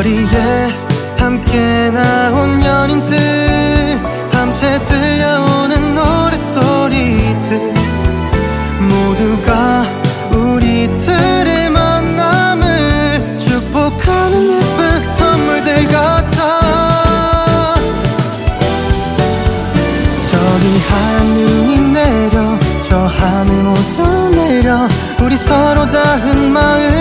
거리에 함께 나온 연인들, 밤새 들려오는 노랫소리들, 모두가 우리들의 만남을 축복하는 예쁜 선물들 같아. 저기 하얀 눈이 내려 저 하늘 모두 내려 우리 서로 닿은 마음